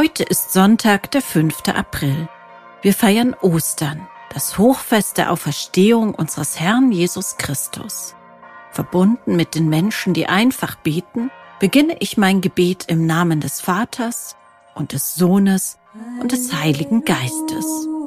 Heute ist Sonntag, der 5. April. Wir feiern Ostern, das Hochfest der Auferstehung unseres Herrn Jesus Christus. Verbunden mit den Menschen, die einfach beten, beginne ich mein Gebet im Namen des Vaters und des Sohnes und des Heiligen Geistes.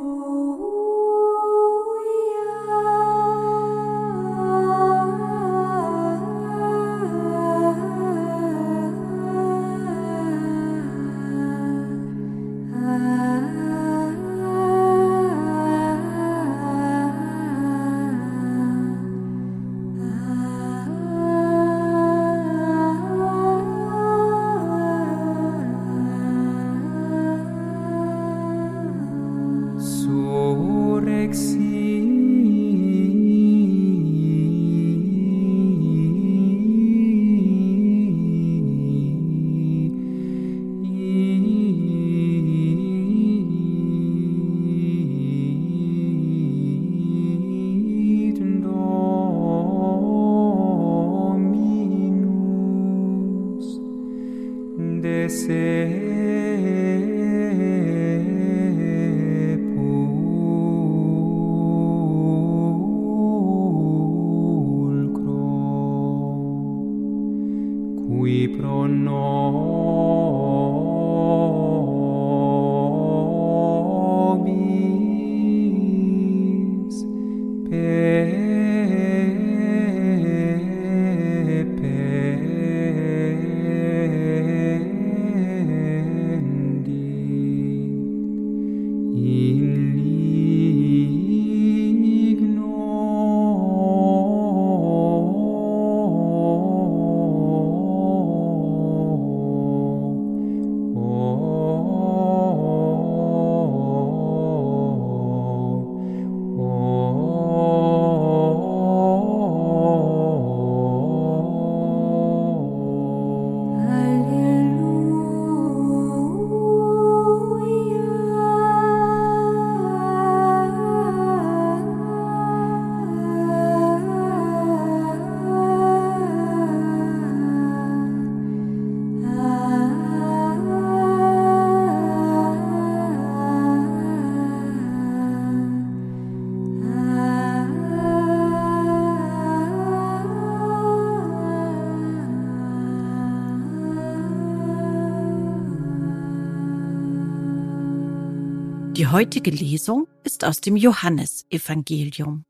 Qui pro nobis pendit in Die heutige Lesung ist aus dem Johannesevangelium.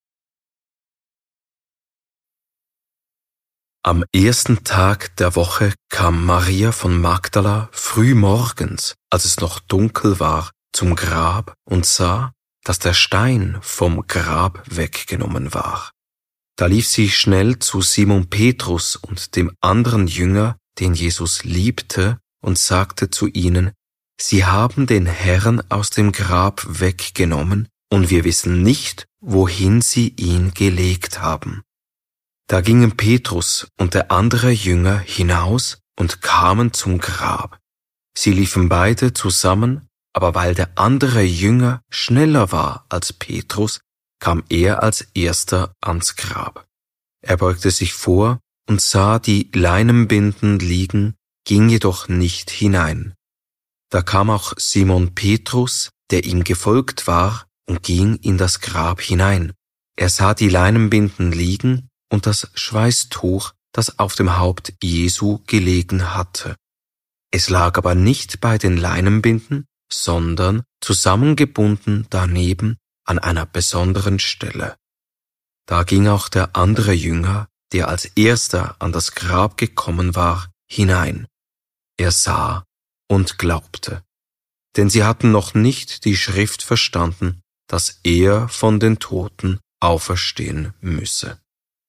Am ersten Tag der Woche kam Maria von Magdala früh morgens, als es noch dunkel war, zum Grab und sah, dass der Stein vom Grab weggenommen war. Da lief sie schnell zu Simon Petrus und dem anderen Jünger, den Jesus liebte, und sagte zu ihnen: Sie haben den Herrn aus dem Grab weggenommen, und wir wissen nicht, wohin sie ihn gelegt haben. Da gingen Petrus und der andere Jünger hinaus und kamen zum Grab. Sie liefen beide zusammen, aber weil der andere Jünger schneller war als Petrus, kam er als erster ans Grab. Er beugte sich vor und sah die Leinenbinden liegen, ging jedoch nicht hinein. Da kam auch Simon Petrus, der ihm gefolgt war, und ging in das Grab hinein. Er sah die Leinenbinden liegen und das Schweißtuch, das auf dem Haupt Jesu gelegen hatte. Es lag aber nicht bei den Leinenbinden, sondern zusammengebunden daneben an einer besonderen Stelle. Da ging auch der andere Jünger, der als erster an das Grab gekommen war, hinein. Er sah und glaubte, denn sie hatten noch nicht die Schrift verstanden, dass er von den Toten auferstehen müsse.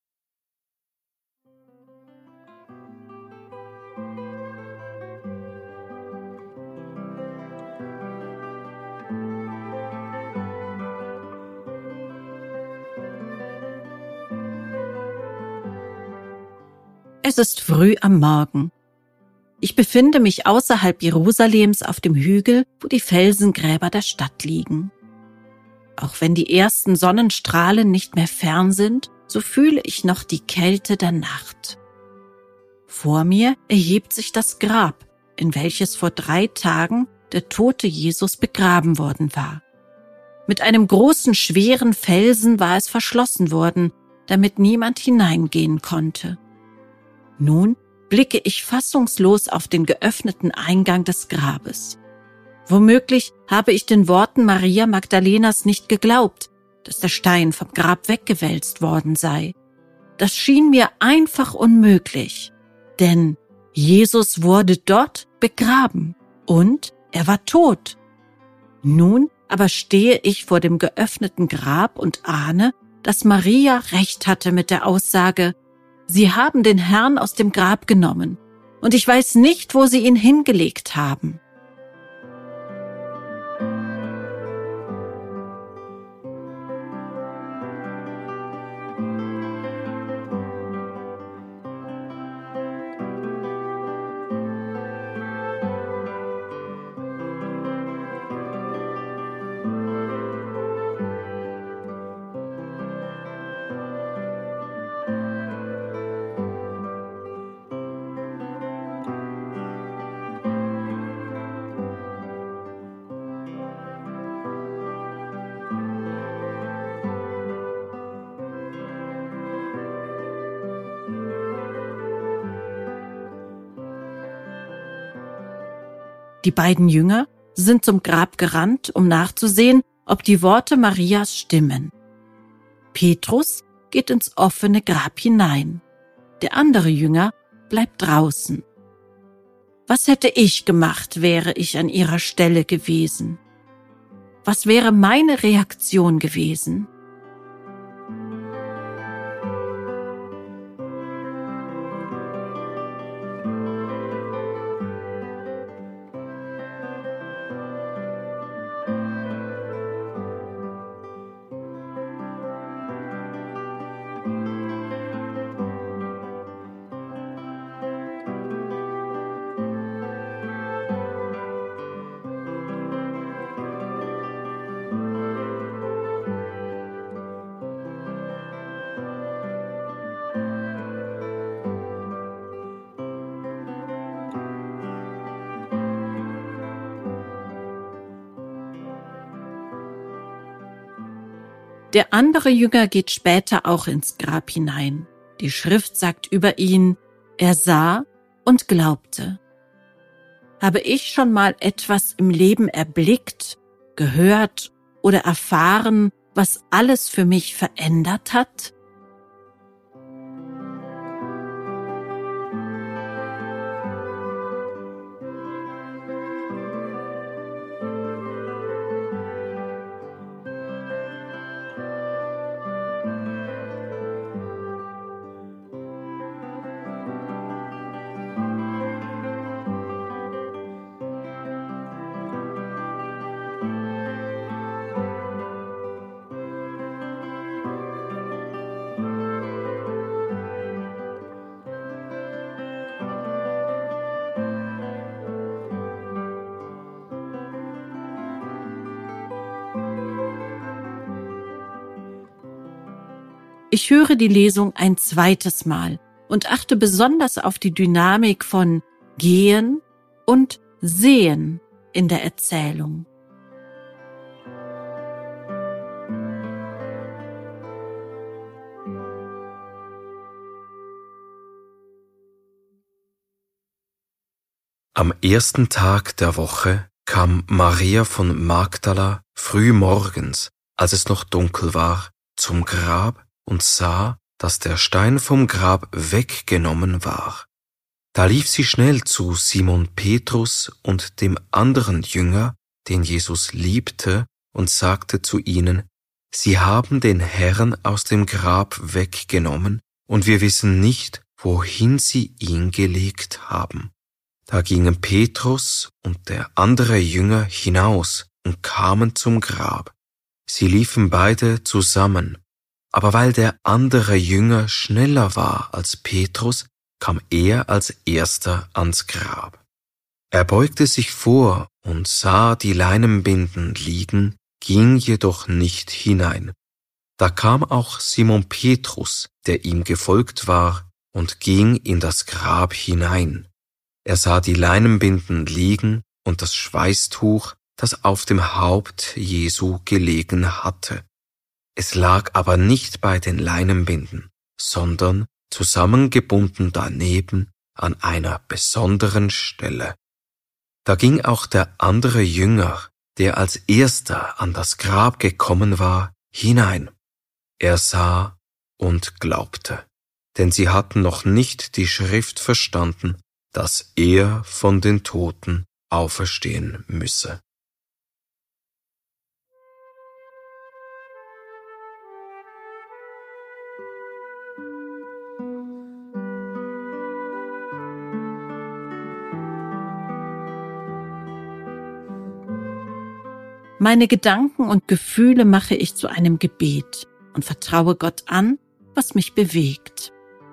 Es ist früh am Morgen. Ich befinde mich außerhalb Jerusalems auf dem Hügel, wo die Felsengräber der Stadt liegen. Auch wenn die ersten Sonnenstrahlen nicht mehr fern sind, so fühle ich noch die Kälte der Nacht. Vor mir erhebt sich das Grab, in welches vor 3 Tagen der tote Jesus begraben worden war. Mit einem großen, schweren Felsen war es verschlossen worden, damit niemand hineingehen konnte. Nun blicke ich fassungslos auf den geöffneten Eingang des Grabes. Womöglich habe ich den Worten Maria Magdalenas nicht geglaubt, dass der Stein vom Grab weggewälzt worden sei. Das schien mir einfach unmöglich, denn Jesus wurde dort begraben und er war tot. Nun aber stehe ich vor dem geöffneten Grab und ahne, dass Maria recht hatte mit der Aussage, sie haben den Herrn aus dem Grab genommen und ich weiß nicht, wo sie ihn hingelegt haben. Die beiden Jünger sind zum Grab gerannt, um nachzusehen, ob die Worte Marias stimmen. Petrus geht ins offene Grab hinein. Der andere Jünger bleibt draußen. Was hätte ich gemacht, wäre ich an ihrer Stelle gewesen? Was wäre meine Reaktion gewesen? Der andere Jünger geht später auch ins Grab hinein. Die Schrift sagt über ihn, er sah und glaubte. Habe ich schon mal etwas im Leben erblickt, gehört oder erfahren, was alles für mich verändert hat? Ich höre die Lesung ein zweites Mal und achte besonders auf die Dynamik von Gehen und Sehen in der Erzählung. Am ersten Tag der Woche kam Maria von Magdala früh morgens, als es noch dunkel war, zum Grab und sah, dass der Stein vom Grab weggenommen war. Da lief sie schnell zu Simon Petrus und dem anderen Jünger, den Jesus liebte, und sagte zu ihnen, Sie haben den Herrn aus dem Grab weggenommen, und wir wissen nicht, wohin sie ihn gelegt haben. Da gingen Petrus und der andere Jünger hinaus und kamen zum Grab. Sie liefen beide zusammen. Aber weil der andere Jünger schneller war als Petrus, kam er als erster ans Grab. Er beugte sich vor und sah die Leinenbinden liegen, ging jedoch nicht hinein. Da kam auch Simon Petrus, der ihm gefolgt war, und ging in das Grab hinein. Er sah die Leinenbinden liegen und das Schweißtuch, das auf dem Haupt Jesu gelegen hatte. Es lag aber nicht bei den Leinenbinden, sondern zusammengebunden daneben an einer besonderen Stelle. Da ging auch der andere Jünger, der als erster an das Grab gekommen war, hinein. Er sah und glaubte, denn sie hatten noch nicht die Schrift verstanden, dass er von den Toten auferstehen müsse. Meine Gedanken und Gefühle mache ich zu einem Gebet und vertraue Gott an, was mich bewegt.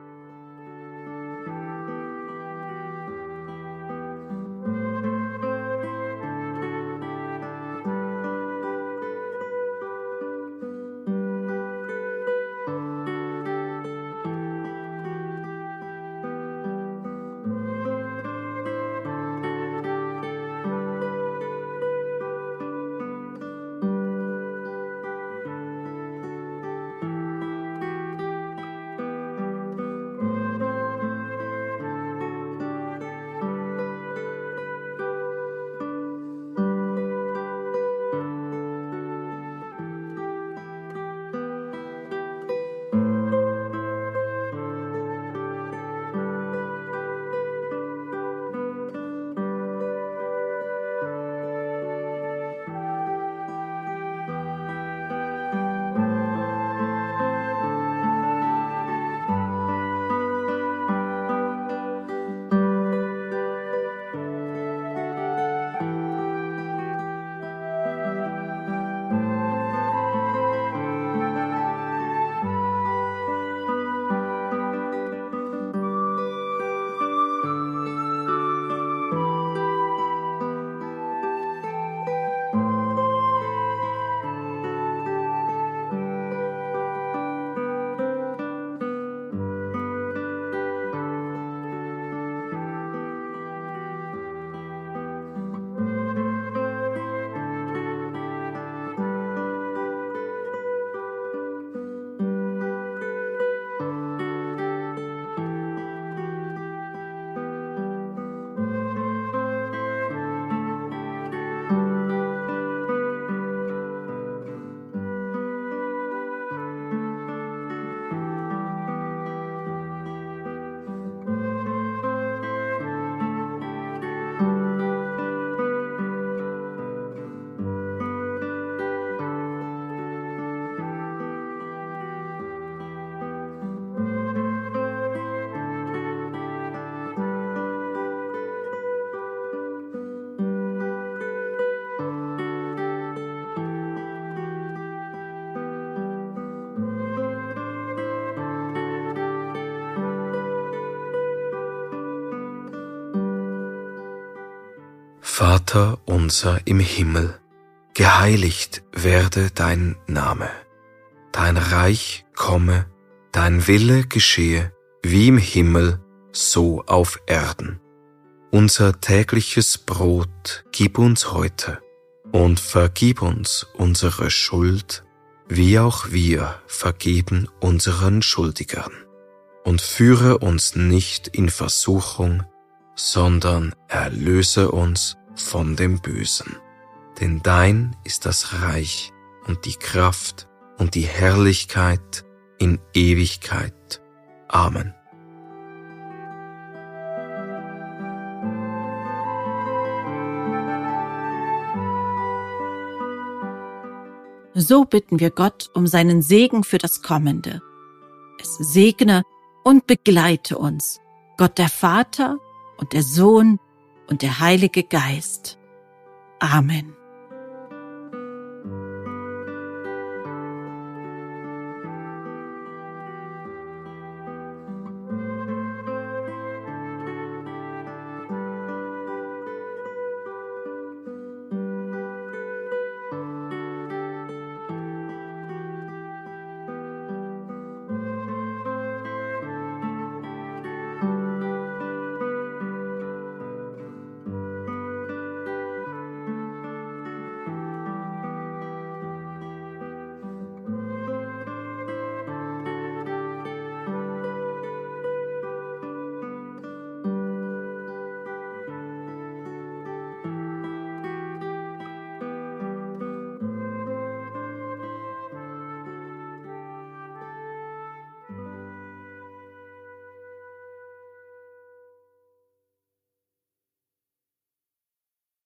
Vater unser im Himmel, geheiligt werde dein Name. Dein Reich komme, dein Wille geschehe, wie im Himmel, so auf Erden. Unser tägliches Brot gib uns heute und vergib uns unsere Schuld, wie auch wir vergeben unseren Schuldigern. Und führe uns nicht in Versuchung, sondern erlöse uns von dem Bösen. Denn dein ist das Reich und die Kraft und die Herrlichkeit in Ewigkeit. Amen. So bitten wir Gott um seinen Segen für das Kommende. Es segne und begleite uns, Gott der Vater und der Sohn und der Heilige Geist. Amen.